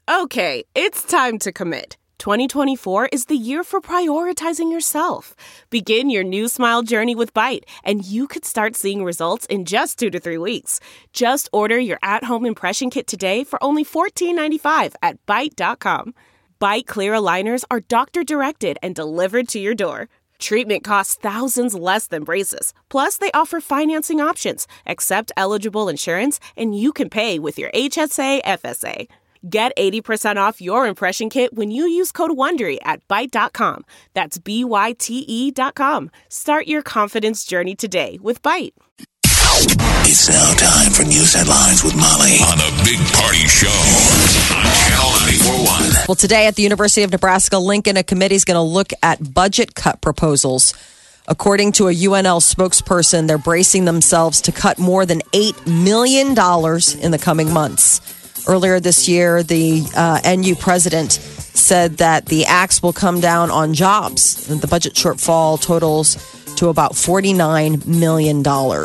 Okay, it's time to commit. 2024 is the year for prioritizing yourself. Begin your new smile journey with Byte, and you could start seeing results in just 2 to 3 weeks. Just order your at-home impression kit today for only $14.95 at Byte.com. Byte Clear aligners are doctor-directed and delivered to your door. Treatment costs thousands less than braces. Plus, they offer financing options, accept eligible insurance, and you can pay with your HSA FSA. Get 80% off your impression kit when you use code WONDERY at Byte.com. That's BYTE.com. Start your confidence journey today with Byte. It's now time for news headlines with Molly on the Big Party Show on Channel 94.1. Well, today at the University of Nebraska-Lincoln, a committee is going to look at budget cut proposals. According to a UNL spokesperson, they're bracing themselves to cut more than $8 million in the coming months. Earlier this year, the NU president said that the axe will come down on jobs. The budget shortfall totals to about $49 million.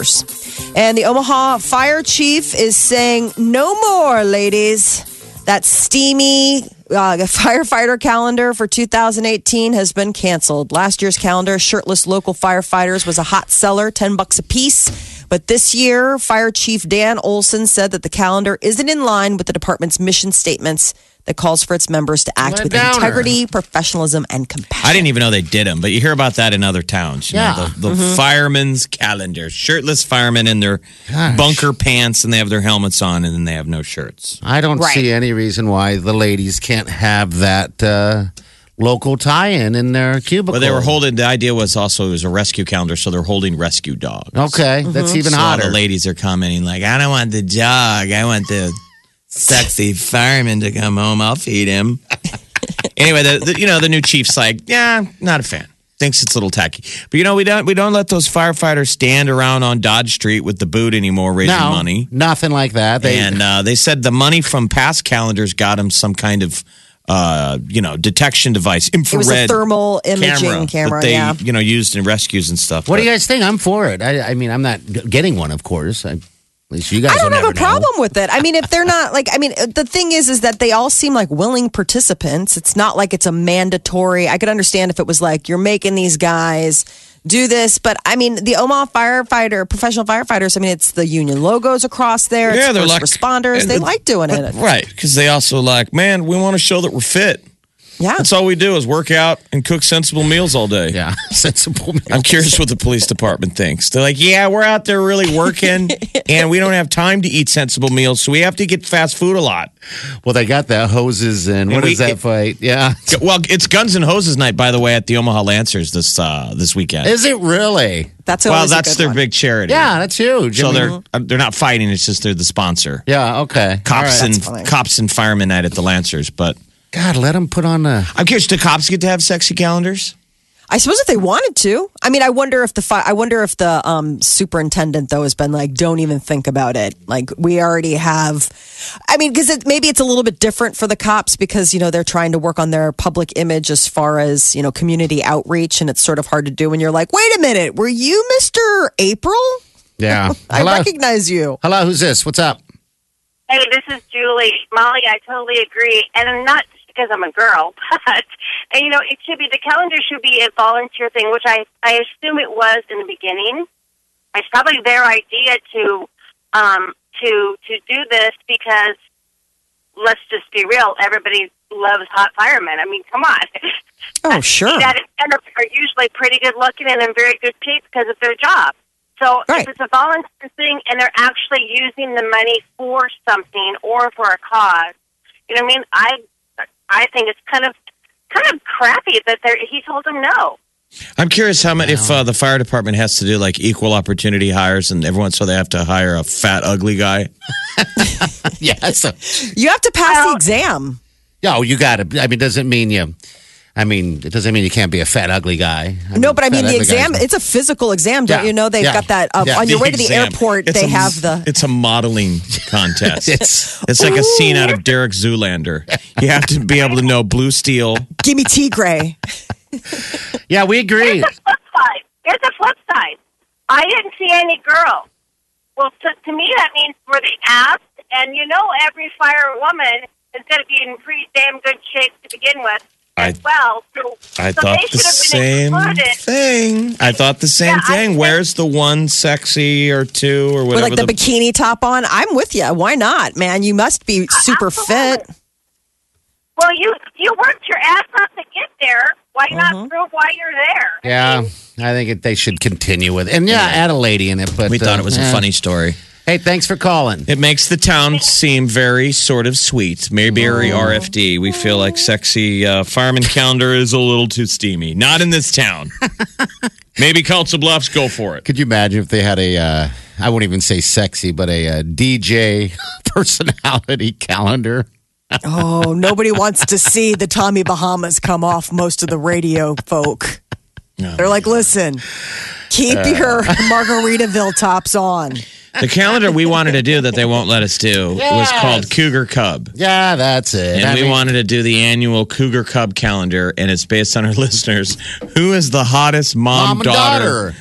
And the Omaha fire chief is saying, no more, ladies. That steamy firefighter calendar for 2018 has been canceled. Last year's calendar, shirtless local firefighters, was a hot seller, $10 a piece. But this year, Fire Chief Dan Olson said that the calendar isn't in line with the department's mission statements that calls for its members to act with integrity, professionalism, and compassion. I didn't even know they did them, but you hear about that in other towns. You know, the fireman's calendar. Shirtless firemen in their bunker pants, and they have their helmets on, and then they have no shirts. I don't see any reason why the ladies can't have that local tie-in in their cubicle. Well, they were holding, the idea was also it was a rescue calendar, so they're holding rescue dogs. Okay, that's even hotter. So the ladies are commenting like, I don't want the dog, I want the sexy fireman to come home, I'll feed him. Anyway, the new chief's like, yeah, not a fan. Thinks it's a little tacky. But we don't let those firefighters stand around on Dodge Street with the boot anymore raising money. Nothing like that. They said the money from past calendars got them some kind of detection device, infrared. It was a thermal imaging camera that they, used in rescues and stuff. What do you guys think? I'm for it. I mean, I'm not getting one, of course. At least you guys. I don't have a problem with it. I mean, if they're not the thing is that they all seem like willing participants. It's not like it's a mandatory. I could understand if it was like you're making these guys do this, but I mean, the Omaha professional firefighters. I mean, it's the union logos across there. Yeah, they're first responders. They like doing it, right? Because they also man, we want to show that we're fit. Yeah, that's all we do is work out and cook sensible meals all day. Yeah, sensible meals. I'm curious what the police department thinks. They're like, yeah, we're out there really working, and we don't have time to eat sensible meals, so we have to get fast food a lot. Well, they got the hoses and what is that fight? Yeah. Well, it's Guns and Hoses night, by the way, at the Omaha Lancers this weekend. Is it really? That's their big charity. Yeah, that's huge. So they're not fighting; it's just they're the sponsor. Yeah. Okay. Cops and firemen night at the Lancers, but. God, let them put on the... I'm curious, do cops get to have sexy calendars? I suppose if they wanted to. I mean, I wonder if the superintendent, though, has been like, don't even think about it. Like, we already have... I mean, because maybe it's a little bit different for the cops because, they're trying to work on their public image as far as, community outreach, and it's sort of hard to do when you're like, wait a minute, were you Mr. April? Yeah. I recognize you. Hello, who's this? What's up? Hey, this is Julie. Molly, I totally agree. And I'm not because I'm a girl, but, it should be, the calendar should be a volunteer thing, which I assume it was in the beginning. It's probably their idea to do this because, let's just be real, everybody loves hot firemen. I mean, come on. Oh, sure. That are usually pretty good looking and in very good shape because of their job. So if it's a volunteer thing and they're actually using the money for something or for a cause, you know what I mean? I think it's kind of crappy that he told them no. I'm curious if the fire department has to do like equal opportunity hires and everyone, so they have to hire a fat, ugly guy. Yeah. You have to pass the exam. Yeah, you got to. I mean, it doesn't mean you can't be a fat, ugly guy. No, but I mean, the exam, it's a physical exam. Don't you know? They've got that on your way to the airport. It's a modeling contest. It's like a scene out of Derek Zoolander. You have to be able to know blue steel. Give me Tigray. Yeah, we agree. Here's the flip side. I didn't see any girls. Well, to me, that means we're the ass. And every firewoman instead of being in pretty damn good shape to begin with as well. So I they thought the should have been same included. thing. I thought the same thing. Where's the one sexy or two or With whatever? like the bikini top on. I'm with you. Why not, man? You must be super Absolutely. fit. Well, you worked your ass off to get there. Why not prove why you're there? Yeah, I think they should continue with it. And add a lady in it. But we thought it was a funny story. Hey, thanks for calling. It makes the town seem very sort of sweet. Mayberry RFD. We feel like sexy fireman calendar is a little too steamy. Not in this town. Maybe Council Bluffs, go for it. Could you imagine if they had I won't even say sexy, but a DJ personality calendar? Oh, nobody wants to see the Tommy Bahamas come off most of the radio folk. They're like, listen, keep your Margaritaville tops on. The calendar we wanted to do that they won't let us do was called Cougar Cub. Yeah, that's it. And we wanted to do the annual Cougar Cub calendar, and it's based on our listeners. Who is the hottest mom-daughter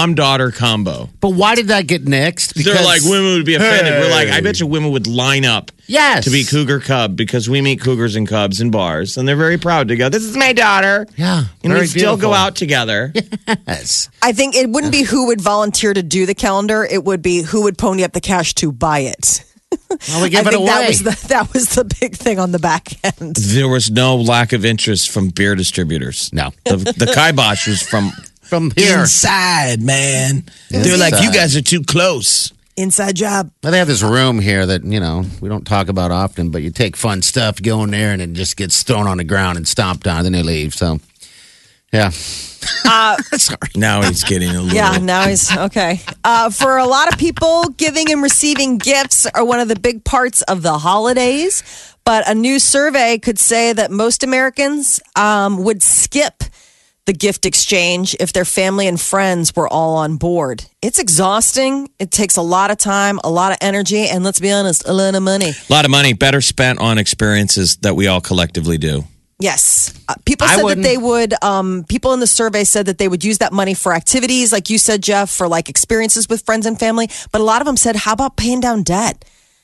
combo? But why did that get nixed? Because they're like, women would be offended. We're like, I bet you women would line up to be Cougar Cub because we meet cougars and cubs in bars, and they're very proud to go, this is my daughter. Yeah. And we still go out together. Yes. I think it wouldn't be who would volunteer to do the calendar. It would be who would pony up the cash to buy it. Well, we give I it think away. that was the big thing on the back end. There was no lack of interest from beer distributors. No. The kibosh was from here. Inside, man. They're like, you guys are too close. Inside job. Well, they have this room here that, we don't talk about often, but you take fun stuff, go in there, and it just gets thrown on the ground and stomped on, then they leave. So, yeah. Sorry. Now he's getting a little... Yeah, now he's okay. For a lot of people, giving and receiving gifts are one of the big parts of the holidays. But a new survey could say that most Americans would skip the gift exchange if their family and friends were all on board. It's exhausting. It takes a lot of time, a lot of energy, and let's be honest, a lot of money. A lot of money better spent on experiences that we all collectively do. Yes. People said that they would, people in the survey said that they would use that money for activities, like you said, Jeff, for like experiences with friends and family. But a lot of them said, how about paying down debt?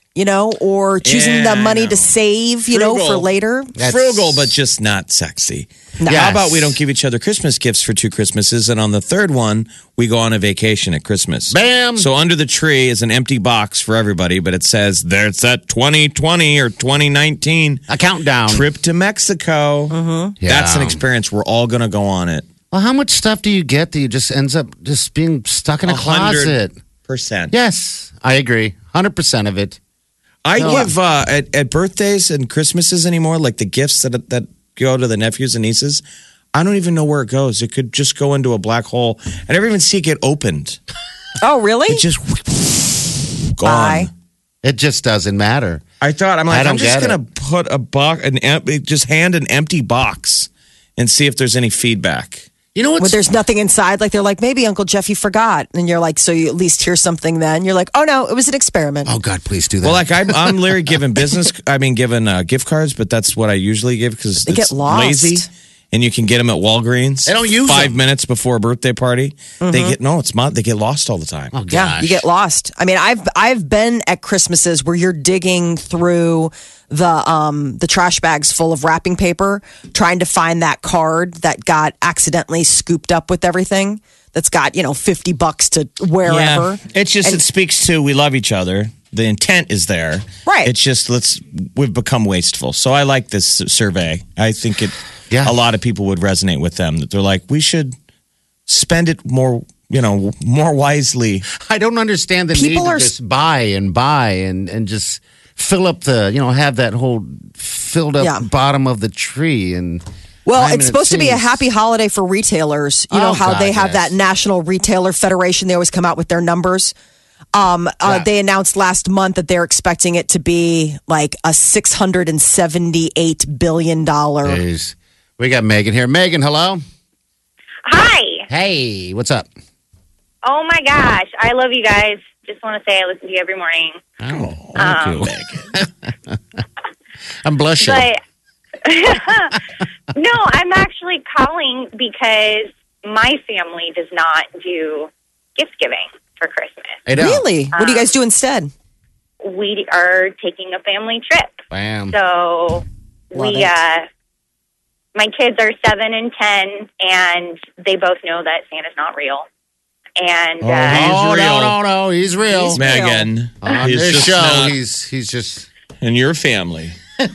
Or choosing the money to save, for later. Frugal, but just not sexy. No. How about we don't give each other Christmas gifts for 2 Christmases, and on the third one, we go on a vacation at Christmas. Bam! So under the tree is an empty box for everybody, but it says, there's that 2020 or 2019. A countdown. Trip to Mexico. Mm-hmm. Yeah. That's an experience. We're all going to go on it. Well, how much stuff do you get that you just ends up just being stuck in a closet? 100%. Yes, I agree. 100% of it. I give at birthdays and Christmases anymore, like the gifts that go to the nephews and nieces. I don't even know where it goes. It could just go into a black hole. I never even see it get opened. Oh, really? It just gone. Bye. It just doesn't matter. I'm just get going to put a box, just hand an empty box and see if there's any feedback. You know what? When there's nothing inside, like they're like, maybe Uncle Jeff, you forgot. And you're like, so you at least hear something then. You're like, oh no, it was an experiment. Oh God, please do that. Well, like I'm Larry giving giving gift cards, but that's what I usually give because They it's get lost. lazy. And you can get them at Walgreens. They don't use 5 them. minutes before a birthday party. Mm-hmm. They get lost all the time. oh gosh. Yeah, you get lost. I mean, I've been at Christmases where you're digging through the trash bags full of wrapping paper, trying to find that card that got accidentally scooped up with everything. That's got $50 to wherever. Yeah. It's just it speaks to we love each other. The intent is there. Right. It's just we've become wasteful. So I like this survey. I think a lot of people would resonate with them that they're like, we should spend it more wisely. I don't understand the need to just buy and just fill up have that whole filled up bottom of the tree and. Well, it's supposed to be a happy holiday for retailers. You know how they have that National Retailer Federation. They always come out with their numbers. They announced last month that they're expecting it to be like a $678 billion. Jeez. We got Megan here. Megan, hello. Hi. Hey, what's up? Oh my gosh, I love you guys. Just want to say I listen to you every morning. Oh, thank you. I'm blushing. But no, I'm actually calling because my family does not do gift giving for Christmas. Hey, no. Really? What do you guys do instead? We are taking a family trip. Bam. So Love it. My kids are 7 and 10, and they both know that Santa's not real. And He's real. No, he's real. He's Megan. On He's this just show, not he's just. in your family.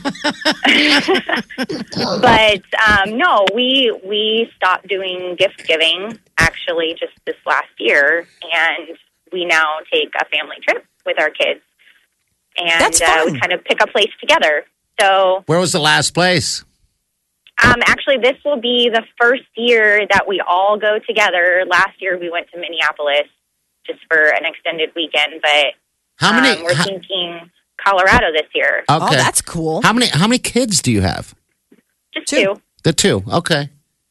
But no, we stopped doing gift giving actually just this last year, and we now take a family trip with our kids, and That's fun. we kind of pick a place together. So Where was the last place? actually, this will be the first year that we all go together. Last year we went to Minneapolis just for an extended weekend, but How many? we're thinking Colorado this year. Okay. Oh, that's cool. How many kids do you have? Just Two. 2. The 2. Okay.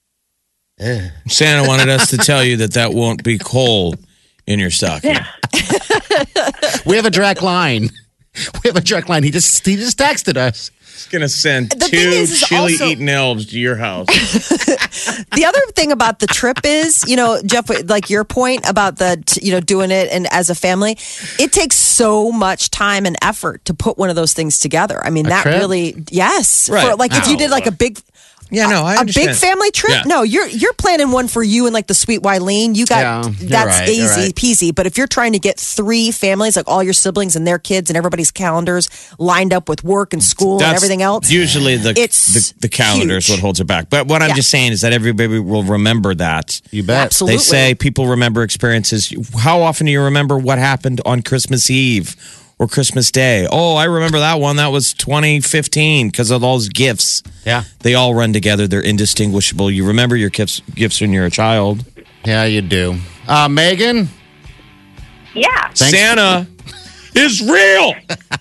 Santa wanted us to tell you that won't be coal in your stocking. We have a direct line. He just texted us. He's going to send The thing 2 is chili-eating elves to your house. The other thing about the trip is, Jeff, like your point about doing it and as a family, it takes so much time and effort to put one of those things together. I mean, that trip? really, yes. Right. For, like if you did like a big. Yeah, no, I a understand. big family trip? Yeah. No, you're planning one for you and like the Sweet Wileen. You got Yeah, you're that's right, you're easy right. peasy. But if you're trying to get 3 families, like all your siblings and their kids and everybody's calendars lined up with work and school and everything else, Usually It's the calendar is huge. what holds it back. But what I'm Yeah. just saying is that everybody will remember that. You bet. absolutely. They say people remember experiences. How often do you remember what happened on Christmas Eve or Christmas Day? Oh, I remember that one. That was 2015 because of those gifts. Yeah. They all run together. They're indistinguishable. You remember your gifts when you're a child. Yeah, you do. Megan? Yeah. Thanks. Santa is real.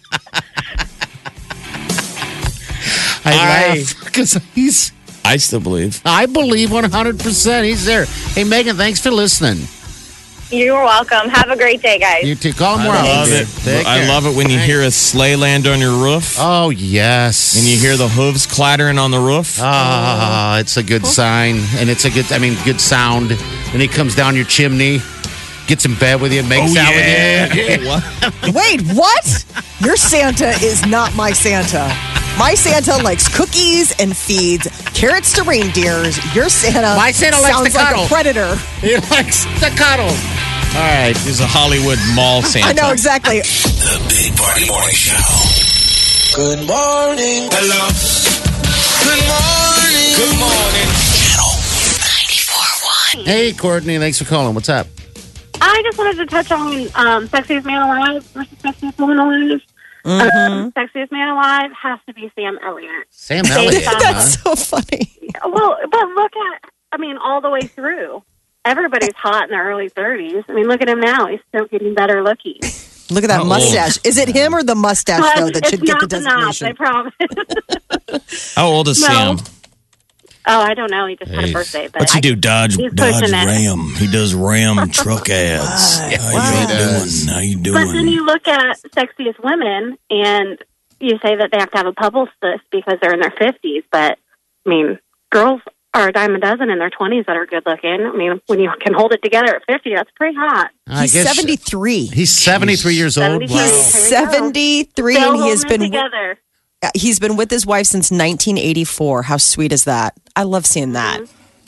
I I- laugh because I still believe. I believe 100% he's there. Hey, Megan, thanks for listening. You're welcome. Have a great day, guys. You too. Call him more I love often. it. Take I care. love it when you hear a sleigh land on your roof Oh, yes. and you hear the hooves clattering on the roof. Ah, it's a good sign. And it's a good sound. And he comes down your chimney, gets in bed with you, makes out with you. Wait, what? Your Santa is not my Santa. My Santa likes cookies and feeds carrots to reindeers. Your Santa, My Santa likes sounds to like cuddle. a predator. He likes to cuddle. All right. He's a Hollywood mall Santa. I know exactly. The Big Party Morning Show. Good morning. Hello. Good morning. Good morning. Channel 94.1. Hey, Courtney. Thanks for calling. What's up? I just wanted to touch on Sexiest Man Alive versus Sexiest Woman Alive. Sexiest Man Alive has to be Sam Elliott. Sam Elliott. That's so funny. Well, but look at, all the way through. Everybody's hot in their early 30s. Look at him now. He's still getting better looking. Look at that How mustache. Is it him or the mustache, though, that It's should get not the the knots, designation? I promise. How old is No. Sam? Oh, I don't know. He just had a birthday. But What's he do? Dodge He's pushing it. Ram. He does Ram truck ads. How you doing? How you But then doing? you look at Sexiest Women, and you say that they have to have a publicist because they're in their 50s. But, girls are a dime a dozen in their 20s that are good looking. When you can hold it together at 50, that's pretty hot. I He's guess 73. He's 73 years old. 73. Wow. He's There you go. 73, Still and he has holding it been together. he's been with his wife since 1984. How sweet is that? I love seeing that.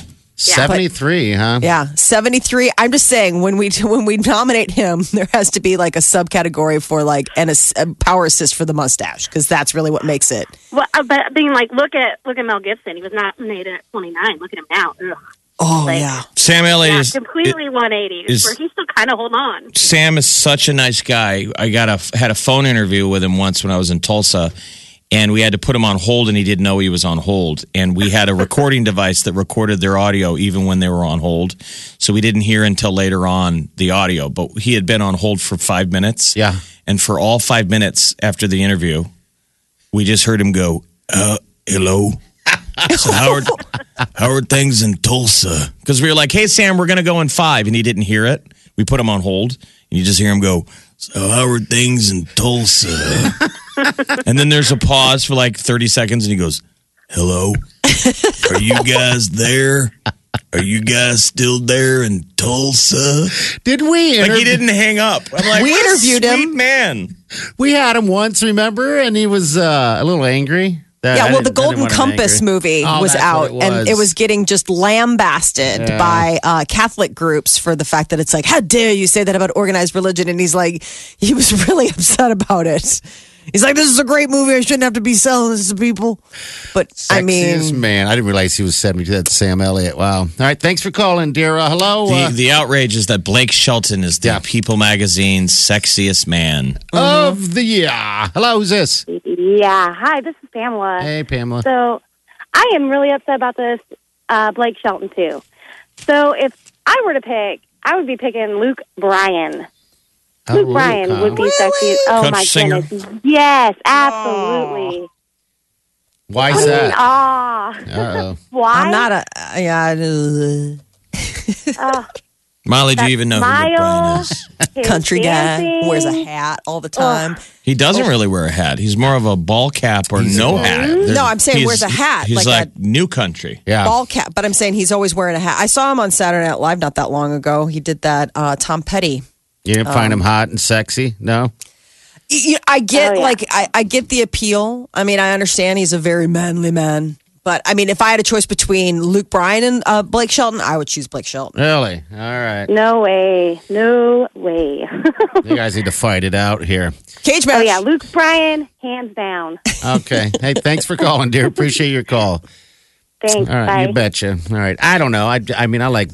73, huh? Yeah, 73. I'm just saying when we nominate him, there has to be like a subcategory for like a power assist for the mustache because that's really what makes it. Well, but look at Mel Gibson. He was nominated at 29. Look at him now. Ugh. Oh Like- yeah. Sam Elliott Yeah, is completely 180. is- Where he's still kind of holding on. Sam is such a nice guy. I had a phone interview with him once when I was in Tulsa, and we had to put him on hold, and he didn't know he was on hold. And we had a recording device that recorded their audio even when they were on hold, so we didn't hear until later on the audio. But he had been on hold for 5 minutes. Yeah. And for all 5 minutes after the interview, we just heard him go, hello. So how are things in Tulsa? Because we were like, hey, Sam, we're going to go in 5. And he didn't hear it. We put him on hold. And you just hear him go, so how are things in Tulsa? And then there's a pause for like 30 seconds. And he goes, hello? Are you guys there? are you guys still there in Tulsa? Did we? Like, he didn't hang up. I'm like, We what a interviewed him. sweet man. We had him once, remember? And he was a little angry. Yeah, well, the Golden Compass movie was out, and it was getting just lambasted by Catholic groups for the fact that it's like, how dare you say that about organized religion? And he was really upset about it. He's like, this is a great movie. I shouldn't have to be selling this to people. But Sexiest man. I didn't realize he was 72. That's Sam Elliott. Wow. All right. Thanks for calling, dear. Hello. The outrage is that Blake Shelton is the People Magazine's sexiest man of the year. Hello. Who's this? Yeah. Hi, this is Pamela. Hey, Pamela. So I am really upset about this Blake Shelton, too. So if I were to pick, I would be picking Luke Bryan. Luke Bryan would be sexy. Oh, Country my singer? goodness. Yes, absolutely. Why is that? Uh-oh. Why? I'm not a Molly, do you even know who Luke Bryan is? country guy, wears a hat all the time. He doesn't really wear a hat. He's more of a ball cap or no hat. No, I'm saying wears a hat. He's like like new country. Yeah. ball cap, but I'm saying he's always wearing a hat. I saw him on Saturday Night Live not that long ago. He did that Tom Petty. You didn't find him hot and sexy? No? I get I get the appeal. I mean, I understand he's a very manly man. But I mean, if I had a choice between Luke Bryan and Blake Shelton, I would choose Blake Shelton. Really? All right. No way. No way. You guys need to fight it out here. Cage match. Oh, yeah. Luke Bryan, hands down. Okay. Hey, thanks for calling, dear. Appreciate your call. Thanks. All right, Bye. you betcha. All right, I don't know. I mean, I like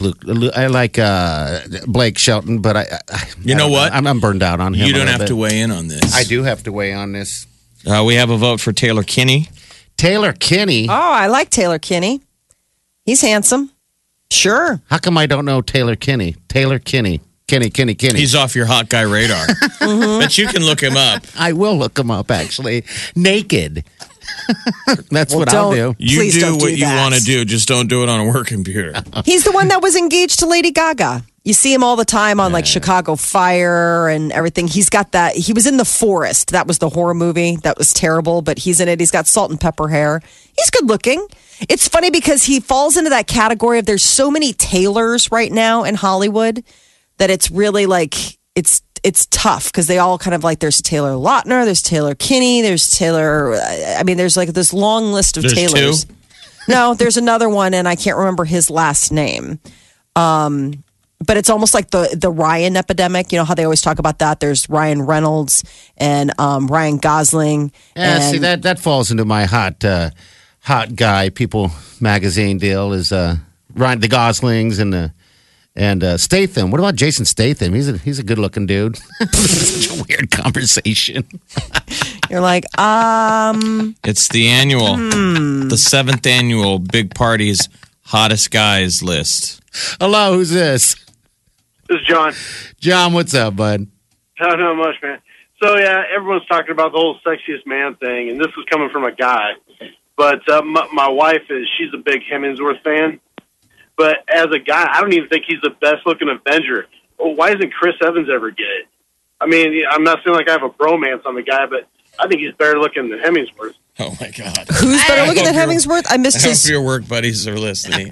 Blake Shelton, but You know what? I'm burned out on him. You don't have to weigh in on this. I do have to weigh on this. We have a vote for Taylor Kinney. Taylor Kinney. Oh, I like Taylor Kinney. He's handsome. Sure. How come I don't know Taylor Kinney? Taylor Kinney. Kinney. He's off your hot guy radar. But you can look him up. I will look him up, actually. Naked. That's what I'll do. You Please do don't what do you that. want to do. Just don't do it on a work computer. He's the one that was engaged to Lady Gaga. You see him all the time on like Chicago Fire and everything. He's got that. He was in The Forest. That was the horror movie. That was terrible, but he's in it. He's got salt and pepper hair. He's good looking. It's funny because he falls into that category of there's so many Taylors right now in Hollywood that it's really like it's tough because they all kind of like there's Taylor Lautner, there's Taylor Kinney, there's Taylor. I mean, there's like this long list of There's Taylors. two? No, there's another one, and I can't remember his last name. But it's almost like the Ryan epidemic. You know how they always talk about that? There's Ryan Reynolds and Ryan Gosling. Yeah, and see that falls into my hot guy People magazine deal is Ryan the Goslings and Statham. What about Jason Statham? He's a good looking dude. Such a weird conversation. You're like, It's the annual, the 7th annual Big Party's Hottest Guys list. Hello, who's this? This is John. John, what's up, bud? Not much, man. So, yeah, everyone's talking about the whole sexiest man thing, and this is coming from a guy. But my wife she's a big Hemsworth fan. But as a guy, I don't even think he's the best-looking Avenger. Well, why isn't Chris Evans ever good? I mean, I'm not saying like I have a bromance on the guy, but I think he's better looking than Hemsworth. Oh, my God. who's better looking than hope your- Hemsworth? I missed I his. hope your work buddies are listening.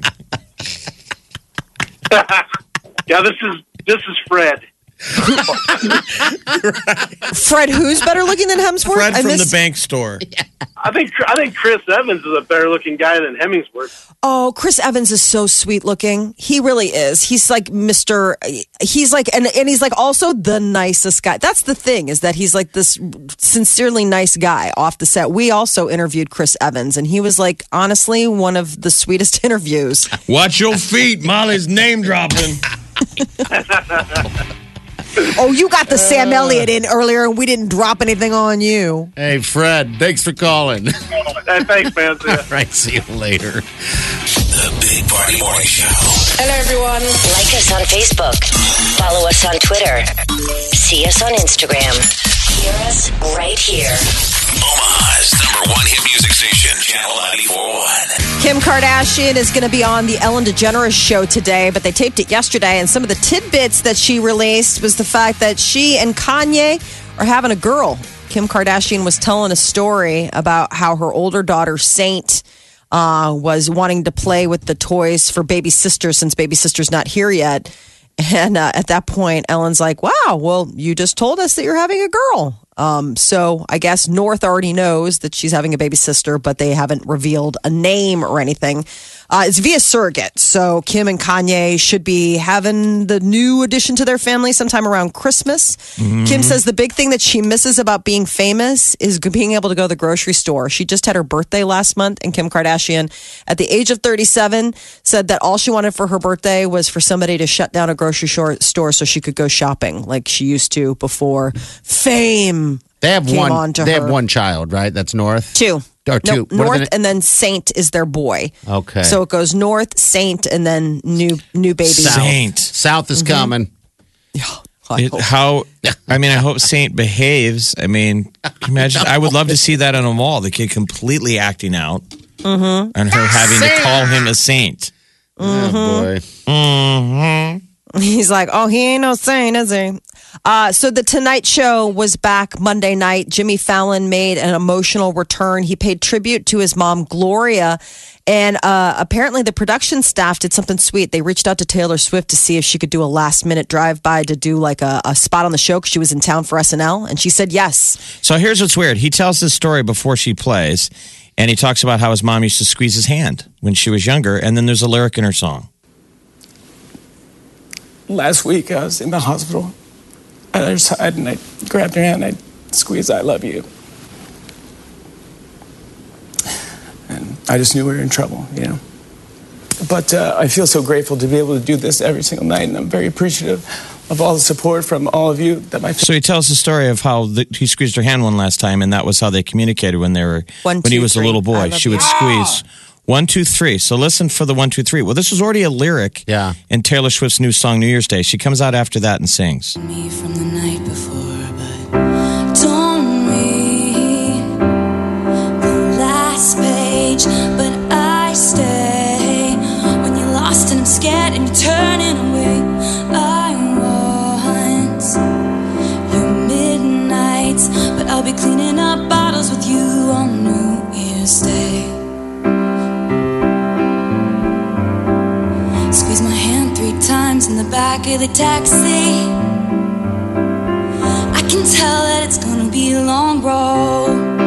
Yeah, this is Fred. Fred, who's better looking than Hemsworth? Fred I from missed- the bank store. I think Chris Evans is a better-looking guy than Hemsworth. Oh, Chris Evans is so sweet looking. He really is. He's like Mr. He's like, and he's like also the nicest guy. That's the thing is that he's like this sincerely nice guy off the set. We also interviewed Chris Evans, and he was like, honestly, one of the sweetest interviews. Watch your feet. Molly's name dropping. Oh, you got the Sam Elliott in earlier, and we didn't drop anything on you. Hey, Fred, thanks for calling. Hey, thanks, man. See ya. All right, see you later. The Big Party Morning Show. Hello, everyone. Like us on Facebook. Follow us on Twitter. See us on Instagram. Hear us right here. Omaha's #1 hit music station, Channel 94.1. Kim Kardashian is going to be on the Ellen DeGeneres show today, but they taped it yesterday. And some of the tidbits that she released was the fact that she and Kanye are having a girl. Kim Kardashian was telling a story about how her older daughter, Saint, was wanting to play with the toys for baby sister since baby sister's not here yet. And at that point, Ellen's like, wow, well, you just told us that you're having a girl. So I guess North already knows that she's having a baby sister, but they haven't revealed a name or anything. It's via surrogate. So Kim and Kanye should be having the new addition to their family sometime around Christmas. Mm-hmm. Kim says the big thing that she misses about being famous is being able to go to the grocery store. She just had her birthday last month, and Kim Kardashian, at the age of 37, said that all she wanted for her birthday was for somebody to shut down a grocery store so she could go shopping like she used to before fame. They have came one. On to they her. have one child, right? That's North. Two. Or two. Nope, North, and then Saint is their boy. Okay. So it goes North, Saint, and then new baby. Saint. South is coming. Yeah. I hope Saint behaves. I mean, imagine. I would love to see that on a wall. The kid completely acting out, and her having to call him a saint. Oh boy. Mm-hmm. He's like, oh, he ain't no saint, is he? So the Tonight Show was back Monday night. Jimmy Fallon made an emotional return. He paid tribute to his mom, Gloria. And apparently the production staff did something sweet. They reached out to Taylor Swift to see if she could do a last-minute drive-by to do like a spot on the show because she was in town for SNL. And she said yes. So here's what's weird. He tells this story before she plays, and he talks about how his mom used to squeeze his hand when she was younger. And then there's a lyric in her song. Last week, I was in the hospital. And I just hid and I grabbed her hand and I squeezed, I love you. And I just knew we were in trouble, you know. But I feel so grateful to be able to do this every single night, and I'm very appreciative of all the support from all of you. So he tells the story of how he squeezed her hand one last time, and that was how they communicated when he was a little boy. She would squeeze 1, 2, 3. So listen for the 1, 2, 3. Well, this was already a lyric in Taylor Swift's new song, New Year's Day. She comes out after that and sings. Me from the night before, but don't read the last page. But I stay when you're lost and I'm scared and you're turning away. I want your midnights, but I'll be cleaning up bottles with you on New Year's Day. Squeeze my hand 3 times in the back of the taxi. I can tell that it's gonna be a long road.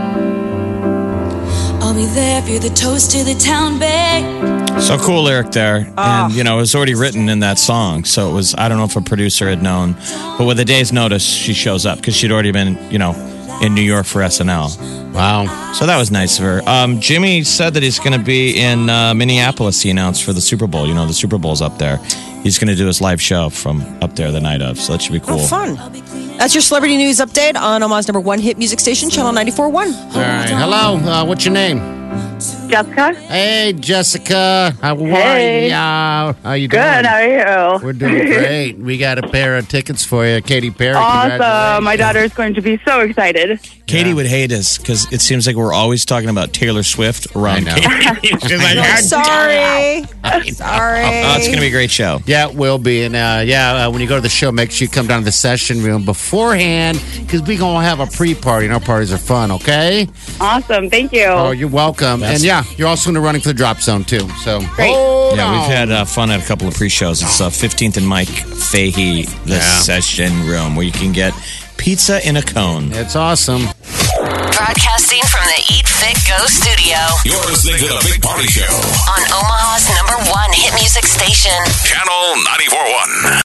I'll be there if you're the toast to the town, babe. So cool lyric there. And, it was already written in that song. So it was, I don't know if a producer had known. But with a day's notice, she shows up because she'd already been, in New York for SNL. Wow. So that was nice of her. Jimmy said that he's going to be in Minneapolis, he announced, for the Super Bowl. The Super Bowl's up there. He's going to do his live show from up there the night of. So that should be cool. Oh, fun. That's your celebrity news update on Omaha's #1 hit music station, Channel 94.1. All right. Hello. What's your name? Jessica. Hey, Jessica. How are you? How you doing? Good. How are you? We're doing great. We got a pair of tickets for you, Katy Perry. Awesome. My daughter is going to be so excited. Katie would hate us because it seems like we're always talking about Taylor Swift around Katie. She's like, sorry. Sorry. Oh, it's going to be a great show. Yeah, it will be. And when you go to the show, make sure you come down to the session room beforehand because we're going to have a pre-party, and our parties are fun, okay? Awesome. Thank you. Oh, you're welcome. And you're also going to running for the drop zone, too. So, great. We've had fun at a couple of pre-shows. It's 15th and Mike Fahey, the session room, where you can get pizza in a cone. It's awesome. Broadcasting from the Eat Fit Go studio. You're listening to The Big Party Show on Omaha's #1 hit music station, Channel 94.1.